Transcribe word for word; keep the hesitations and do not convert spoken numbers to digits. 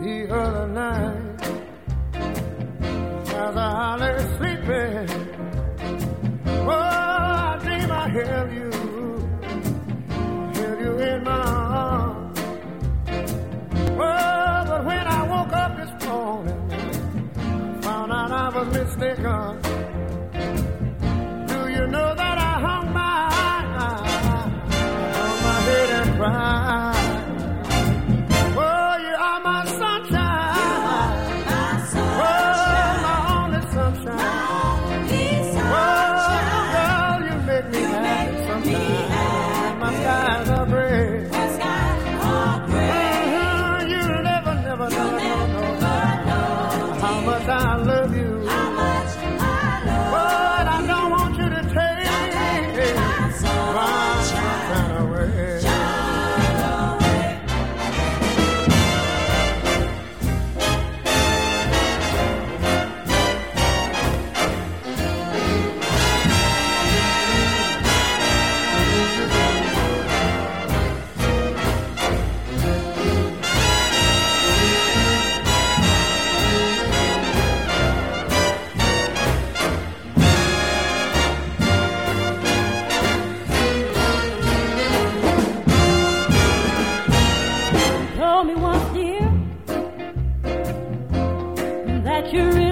the other night as I lay sleeping. Oh, I dream I held you, held you in my arms. Oh, but when I woke up this morning, I found out I was mistaken. Do you know that I hung my on my head and cried? I love you. How much I love but I don't want you to take my sunshine away. Shine away. You're